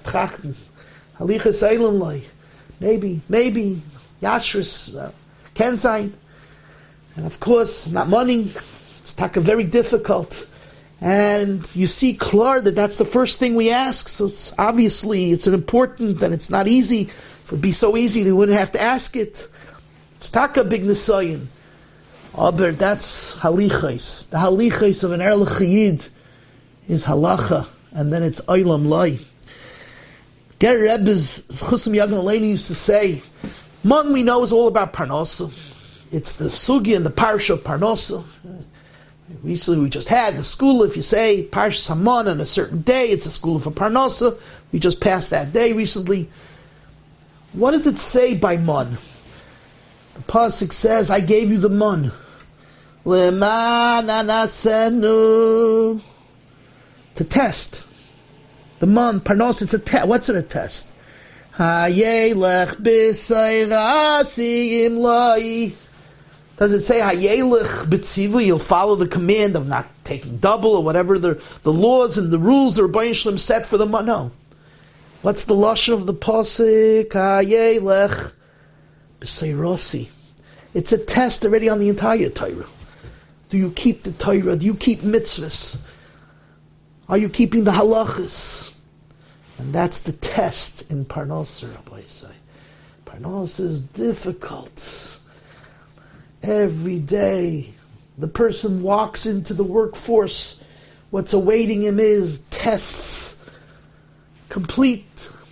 olam lai. Maybe, Yashris, Kenzain. And of course, not money. It's very difficult. And you see klar that that's the first thing we ask. So it's obviously, it's an important and it's not easy. If it would be so easy, they wouldn't have to ask it. It's taka big nisayin. Aber that's halichais. The halichais of an erlich yid is halacha. And then it's olam lai. Ger Rebbe's Chusim Yagan Aleinu used to say, Mon we know is all about Parnasa. It's the Sugi and the Parsha of Parnasa. Recently we just had the school, if you say Parsha Hamon on a certain day, it's a school for Parnasa. We just passed that day recently. What does it say by Mon? The Pasuk says, I gave you the Mon. Le'man anasenu. To test. The Mon, Parnasa, it's a test. What's it a test? Hayelech b'sayrasi imlai. Does it say Hayelech b'tzivu? You'll follow the command of not taking double or whatever the laws and the rules the Rebbeinu Shalom set for the Mon? No. What's the lashon of the pasuk? Hayelech b'sayrasi. It's a test already on the entire Torah. Do you keep the Torah? Do you keep mitzvahs? Are you keeping the halachas? And that's the test in Parnasa, Rabbi say. Parnasa is difficult. Every day, the person walks into the workforce. What's awaiting him is tests. Complete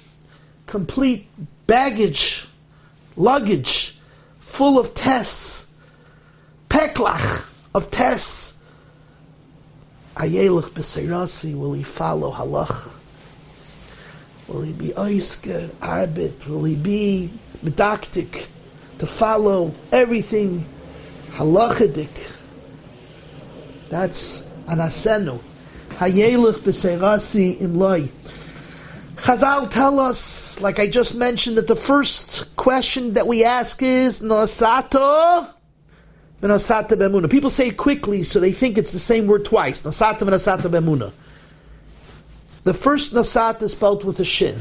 baggage, luggage, full of tests. Peklach of tests. Ayelech b'seirasi, will he follow halacha? Will he be oisker, arbit? Will he be medaktik, to follow everything halachidik? That's anasenu. Hayelech b'seirasi imloi. Chazal tell us, like I just mentioned, that the first question that we ask is nosato. Nasata b'emuna. People say it quickly, so they think it's the same word twice. Nasata v'nasata b'emuna. The first nasata is spelled with a shin.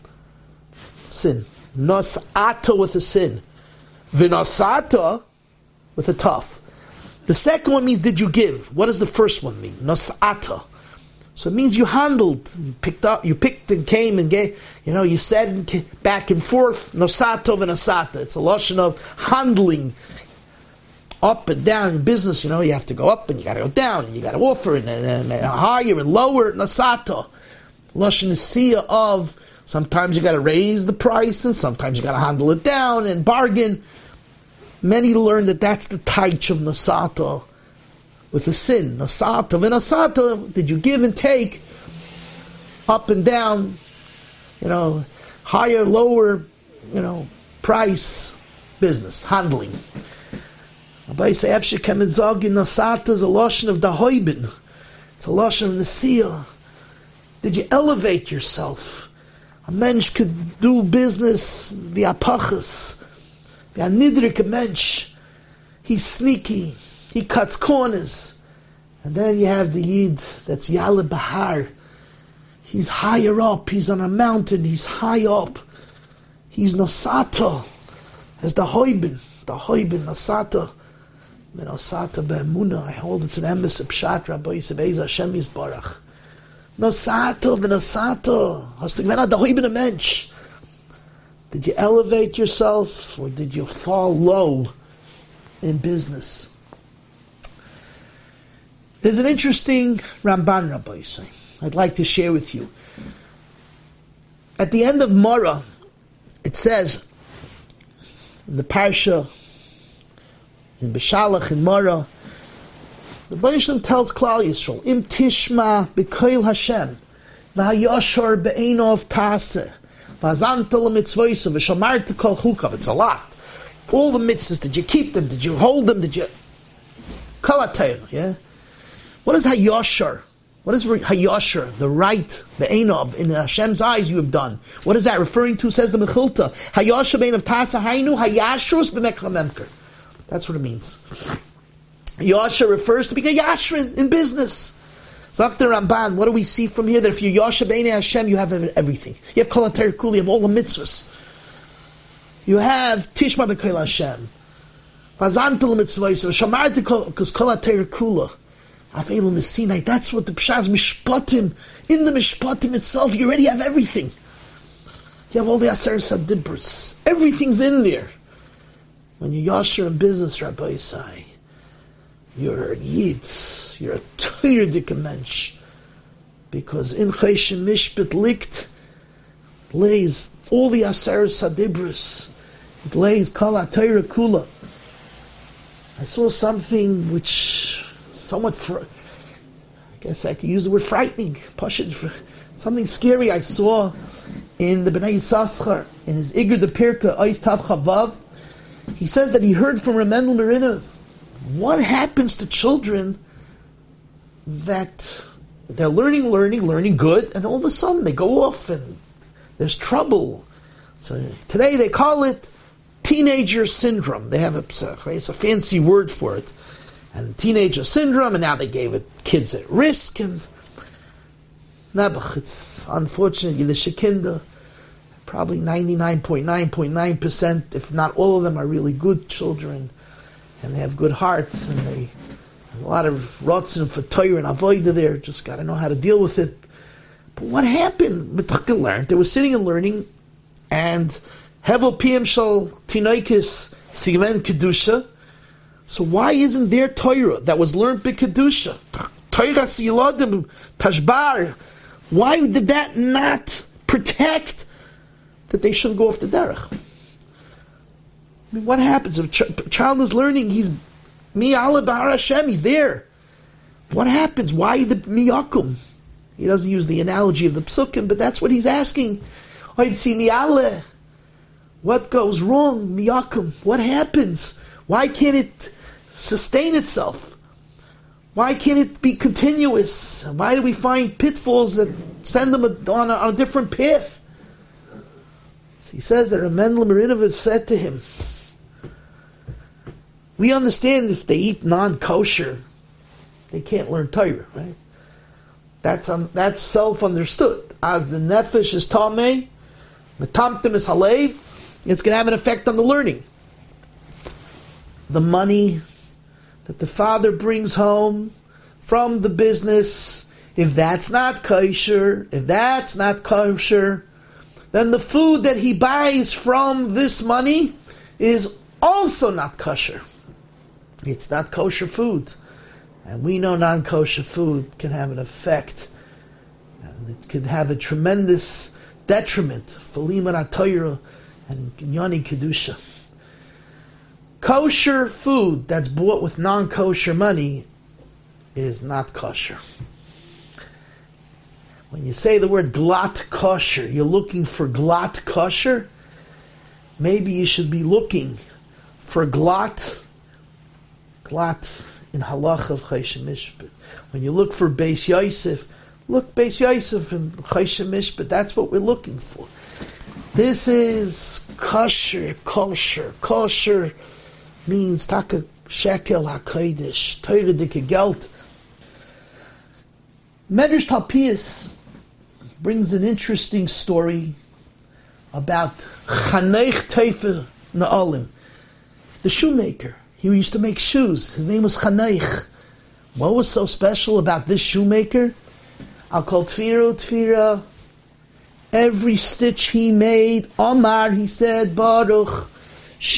Sin. Nasata with a sin. V'nasata with a taf. The second one means did you give? What does the first one mean? Nasata. So it means you handled, you picked and came and gave, you said back and forth. Nasata v'nasata. It's a lashon of handling. Up and down in business, you have to go up and you got to go down, and you got to offer and higher and lower. Nasata, lashon nesiyah of sometimes you got to raise the price and sometimes you got to handle it down and bargain. Many learn that that's the taich of nasata with the sin. Nasata v'nasata, did you give and take? Up and down, higher, lower, price, business, handling. Abai say, Efshe Kemitzagi Nasata is a lashon of dahoibin. It's a lashon of nesiyah. Did you elevate yourself? A mensch could do business via pachas, via nidrik a mensch. He's sneaky. He cuts corners. And then you have the yid that's Yaleh Bahar. He's higher up. He's on a mountain. He's high up. He's Nasata. As dahoibin. Dahoibin Nasata. Menosata be'emuna. I hold it's an emes of pshat, Rabbi Yisrael Be'ez Hashem Yisbarach. Nosata v'nosata. Hast du gewinnt dahoibin a mensch? Did you elevate yourself or did you fall low in business? There's an interesting Ramban, Rabbi Yisrael, I'd like to share with you. At the end of Mara, it says, in the Parsha, in Beshalach, in Mara, the Rebbeinu Shalom tells Klal Yisrael, Im tishma b'koil Hashem, v'hayashor be'enov ta'aseh, v'azanta l'mitzvoisav, v'shamarta kol chukav. It's a lot. All the mitzvahs, did you keep them? Did you hold them? Did you... Kol HaTorah, yeah? What is hayashor? What is hayashor? The right, the enov, in Hashem's eyes you have done. What is that referring to? Says the Mechilta. Hayashor be'enov ta'aseh hainu hayashrus b'mekra memker. That's what it means. Yasha refers to being a Yashrin in business. Zakta Ramban, what do we see from here? That if you Yasha B'nei Hashem, you have everything. You have Kol HaTorah Kula, you have all the mitzvahs. You have Tishma B'Kol Hashem. Vazantel mitzvahs, Shamarti Kol, because Kol HaTorah Kula. Afeilu Mesinai, that's what the Pshaz Mishpatim, in the Mishpatim itself, you already have everything. You have all the Aser Sadibris. Everything's in there. When you Yasha in business, Rabbi Yisai, you're a Yitz, you're a Teirdik mensch. Because in Cheshem Mishpat Likt lays all the Aser Sadibris. It lays Kol HaTorah Kula. I saw something which somewhat, I guess I could use the word frightening, something scary I saw in the Bnei Yissaschar, in his Iger de Pirka, Ois Tav Chavav. He says that he heard from Ramendel Marinov, what happens to children that they're learning good, and all of a sudden they go off and there's trouble. So today they call it teenager syndrome. They have it's a fancy word for it. And teenager syndrome, and now they gave it kids at risk, and Nebuch, it's unfortunate, Yiddish kinder, probably 99.9%, if not all of them, are really good children, and they have good hearts, and they have a lot of rotzen for Torah and avodah there, just got to know how to deal with it. But what happened? Mitaka learned, they were sitting and learning, and Hevel Piyam Shal Tinoikis Sigmen Kedusha. So why isn't there Torah that was learned by Kedusha? Torah Siladim Tashbar. Why did that not protect that they shouldn't go off the derech? I mean, what happens if a child is learning? He's Mi Allah Bahar Hashem. He's there. What happens? Why the miyakum? He doesn't use the analogy of the psukim, but that's what he's asking. I'd see Mi Allah. What goes wrong? Miyakum. What happens? Why can't it sustain itself? Why can't it be continuous? Why do we find pitfalls that send them on a different path? So he says that Ramendel Marinovich said to him, we understand if they eat non-kosher, they can't learn Torah, right? That's self-understood. As the nefesh is tameh, metamtim is halev, it's going to have an effect on the learning. The money that the father brings home from the business, if that's not kosher, then the food that he buys from this money is also not kosher. It's not kosher food. And we know non-kosher food can have an effect, and it could have a tremendous detriment for Liman HaTorah and Yoni Kedusha. Kosher food that's bought with non-kosher money is not kosher. When you say the word glat kosher, you're looking for glat kosher, maybe you should be looking for glat in halach of Choshen Mishpat. When you look for Beis Yosef, look Beis Yosef in Choshen Mishpat. That's what we're looking for. This is kosher. Kosher means taka shekel hakodesh, Torah dike geld. Medrash Talpias brings an interesting story about Chanech Teifer Na'alim, the shoemaker. He used to make shoes. His name was Chanech. What was so special about this shoemaker? I'll call Tfira. Every stitch he made, Omar, he said, Baruch,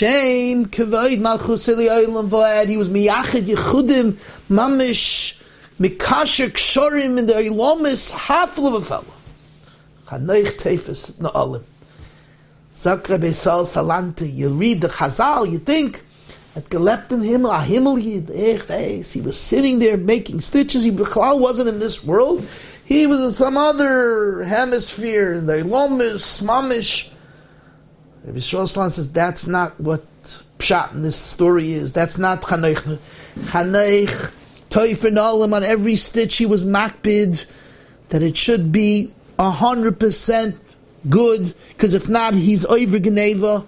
Shem, Kavod, Malchus Eli Olam Voed. He was Miyachid Yechudim, Mamish, Mikasher kshorim in the Ilamis, hafel of a fellow. Chanoich tefes na'alim. Zakra Beisal Salante, you read the Chazal, you think, at Gelepten Himmel, a Himmel Yid, he was sitting there making stitches, he wasn't in this world, he was in some other hemisphere, in the Ilamis, Mamish. Rabbi Yisrael Salant says, that's not what Pshat in this story is, that's not Chanoich. Chanoich, Toifer Na'alim, on every stitch he was makbid, that it should be 100% good, because if not, he's over Geneva.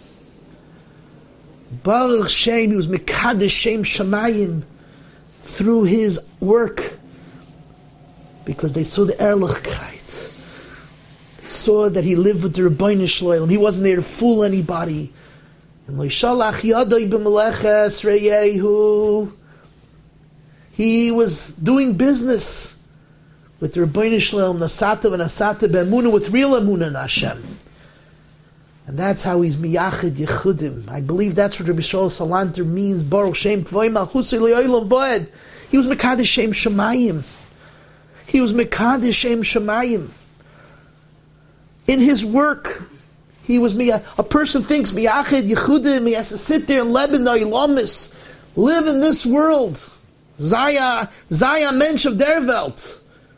Baruch Shem, he was Mekadesh Shem Shamayim through his work, because they saw the Erlichkeit. They saw that he lived with the Rebbeinu Shloim. He wasn't there to fool anybody. And Loishalach Yadai b'Meleches Reyehu. He was doing business with the Rebbeinu Shalom, Nasata v'Nasata be'emunah, with real emunah in Hashem. And that's how he's miyachid yechudim. I believe that's what Rabbi Yisrael Salanter means, Baruch Shem K'vay Malchusei Le'olam V'ed. He was Mekadesh Shem Shamayim. He was Mekadesh Shem Shamayim. In his work, he was a person thinks miyachid yechudim, he has to sit there and Lebanon Ilamis, live in this world. Zaya Mensch of der Welt.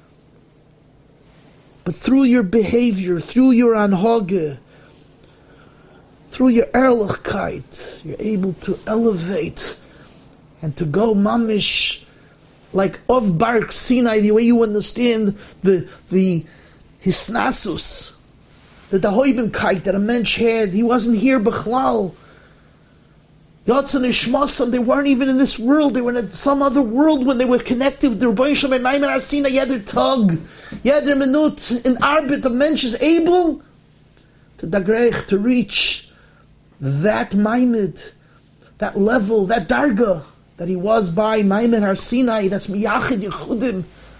But through your behavior, through your anhage, through your Erlichkeit, you're able to elevate and to go mamish like of Baruch Sinai, the way you understand the hisnasus, the dahoibenkait that a mensch had. He wasn't here b'chlal. Yotzan Ishmasam, they weren't even in this world, they were in some other world when they were connected with the Rebbeinu Shalom and Maimon Arsina, Yeder Tug, Yeder Minut, in Arbit, the mensch is able to dagrech, to reach that Maimid, that level, that darga, that he was by Maimon Arsina, that's Miyachid Yechudim.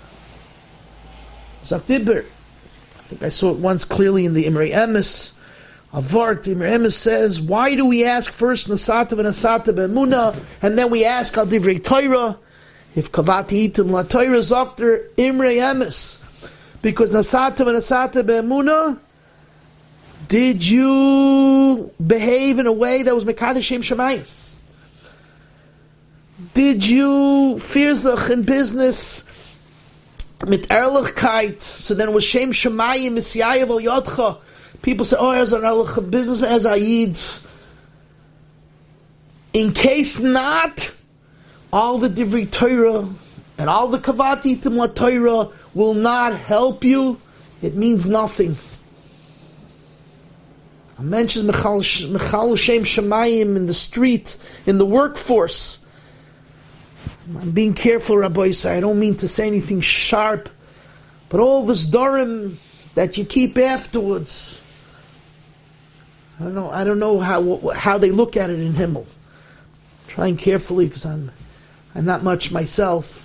Zakdiber, I think I saw it once clearly in the Imrei Emes, Avart, Imrei Emes says, why do we ask first Nasata v'Nasata be'emunah, and then we ask Al Divrei Torah? If Kavati Itim La Torah Zokter Imrei Emes, because Nasata v'Nasata be'emunah, did you behave in a way that was Mekadesh Shem Shamayim? Did you fierzach in business mit Erlichkeit? So then it was Shem Shamayim Misyayev Al Yodcha. People say, oh, as an Erlich businessman, as Ayid. In case not, all the Divrei Torah and all the Kavati Itim La Torah will not help you. It means nothing. I mentioned Michal Shem Shamayim in the street, in the workforce. I'm being careful, Rabbi Yisai. I don't mean to say anything sharp, but all this Dorim that you keep afterwards, I don't know how they look at it in Himmel. I'm trying carefully because I'm not much myself.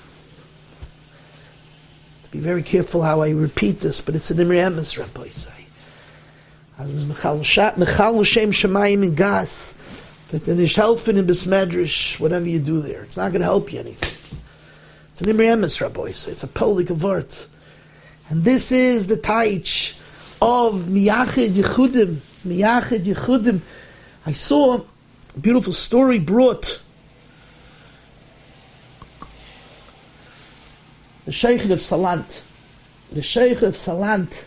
To be very careful how I repeat this, but it's an Imrei Emes, Rabbi Yisai. I was Michal Shem Shamayim in Gas, but then it's helping in Besmedrish, whatever you do there. It's not going to help you anything. It's an Imrei Emes, Rabbi Yisai. It's a Polik of art. And this is the Taich of Miyachid Yechudim. Miyachid Yechudim. I saw a beautiful story brought. The Sheikh of Salant. The Sheikh of Salant.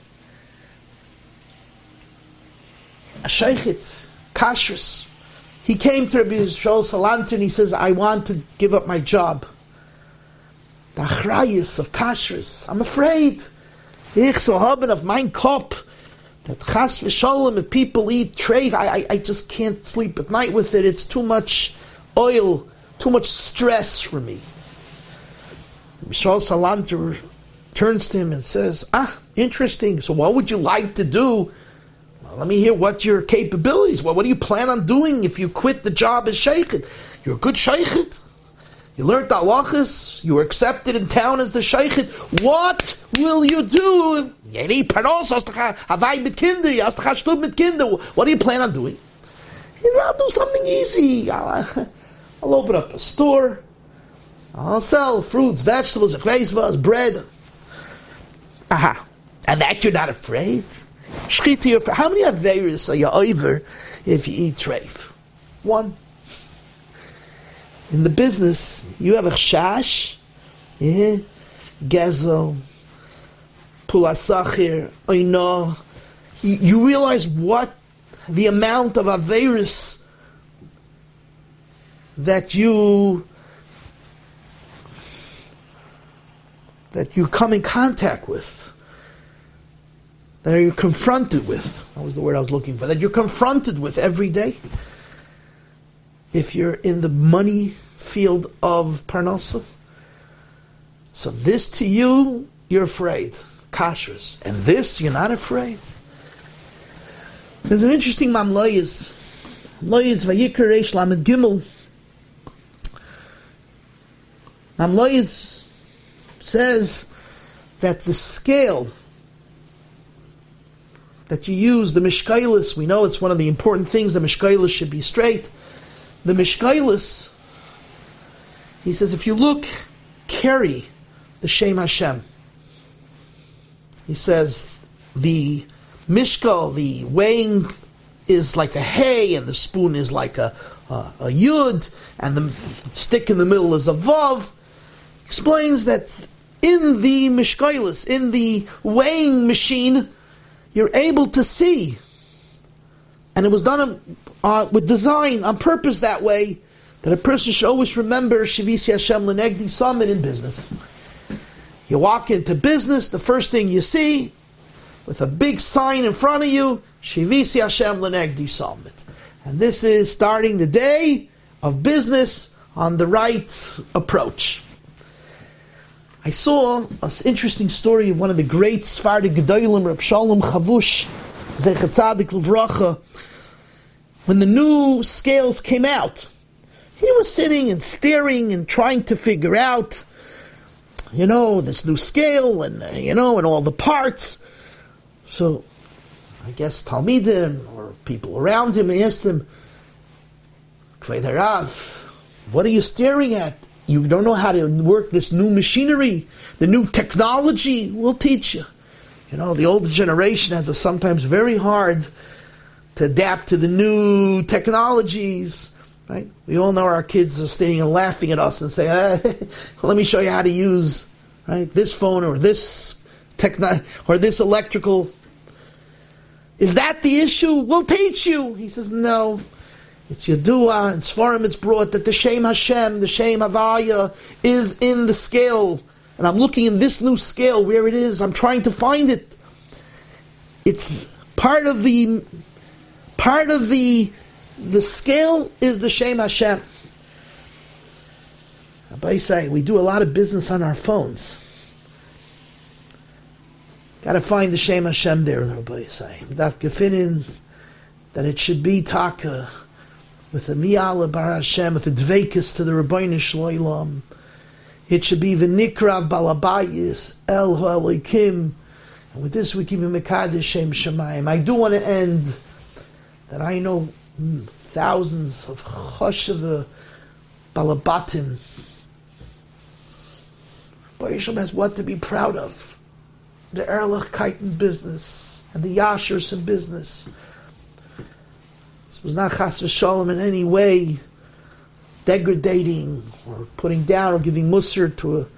A Sheikhit, Kashrus. He came to Rabbi Yisrael Salant and he says, I want to give up my job. The Achrayus of Kashrus. I'm afraid. Ich so haben of mein Kopf that Chas v'Sholem, if people eat treif, I just can't sleep at night with it. It's too much oil, too much stress for me. Yisrael Salanter turns to him and says, interesting. So what would you like to do? Well, let me hear what your capabilities. Well, what do you plan on doing if you quit the job as Sheikhit? You're a good Sheikhit. You learned halachas. You were accepted in town as the Sheikhit. What will you do? What do you plan on doing? He said, I'll do something easy. I'll open up a store. I'll sell fruits, vegetables, bread. Aha. And that you're not afraid? How many averis are you over if you eat treif? One. In the business, you have a chash, gezel, pulasachir, oino. You realize what the amount of averis that you come in contact with, that you're confronted with. That was the word I was looking for. That you're confronted with every day. If you're in the money field of Parnasa. So this to you, you're afraid. Kashrus. And this, you're not afraid. There's an interesting Mamlayis. Mamlayis Vayikra Reish Lamed Gimel. Mamlayis says that the scale that you use, the Mishkailis, we know it's one of the important things, the Mishkailis should be straight. The Mishkailis, he says, if you look, carry the Shem Hashem. He says, the Mishkal, the weighing is like a hay, and the spoon is like a yud, and the stick in the middle is a vav. Explains that in the Mishkailis, in the weighing machine, you're able to see. And it was done with design, on purpose that way, that a person should always remember Shivisi Hashem L'Negdi Summit in business. You walk into business, the first thing you see, with a big sign in front of you, Shivisi Hashem L'Negdi Summit. And this is starting the day of business on the right approach. I saw an interesting story of one of the great Sephardic Gedolim, Reb Shalom Chavush, Zecher Tzadik L'Vracha. When the new scales came out, he was sitting and staring and trying to figure out, this new scale and, and all the parts. So, I guess Talmidim or people around him asked him, Kvei Rav, what are you staring at? You don't know how to work this new machinery, the new technology. We'll teach you. The older generation has a sometimes very hard to adapt to the new technologies. Right? We all know our kids are standing and laughing at us and say, let me show you how to use this phone or this or this electrical. Is that the issue? We'll teach you. He says, no. It's Yadua, and Sfarim it's brought that the Shem Hashem, the Shem Havaya, is in the scale. And I'm looking in this new scale where it is. I'm trying to find it. It's part of the scale is the Shem Hashem. Rabbi say we do a lot of business on our phones. Got to find the Shem Hashem there, Rabbi say. Daf Gefinin that it should be taka with the Miyala Bar Hashem, with the Dveikus to the Rabbeinu Shloilam. It should be V'nikrav Balabayis El Ha'elikim. And with this we keep a Mekadesh Shem Shemayim. I do want to end that I know thousands of Choshev Balabatim. Rabbi Yisrael has what to be proud of. The Erlichkeit in business and the Yashers in business. Was not chas v'shalom in any way degrading or putting down or giving musar to a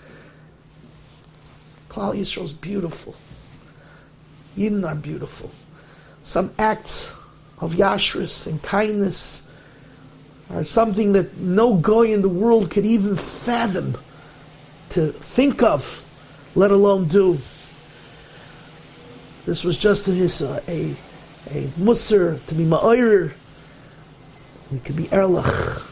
Klal Yisrael is beautiful. Yidden are beautiful. Some acts of yashris and kindness are something that no goy in the world could even fathom to think of, let alone do. This was just a musar to be ma'ayir. We could be Erlich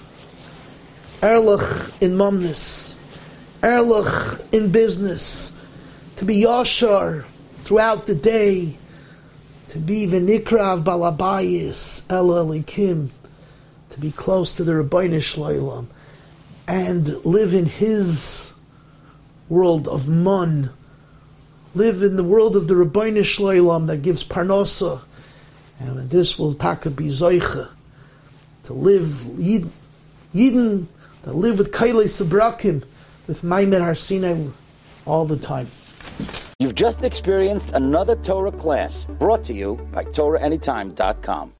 in mumness, Erlich in business, to be Yashar throughout the day, to be V'nikrav Balabayis El Elikim, to be close to the Rabbeinu Shloilam, and live in his world of Mun, live in the world of the Rabbeinu Shloilam that gives Parnosa, and this will taka be Zoicha, to live Yidden that live with Kailei Sabrakim, with Maimer Har Sinai all the time. You've just experienced another Torah class brought to you by TorahAnytime.com.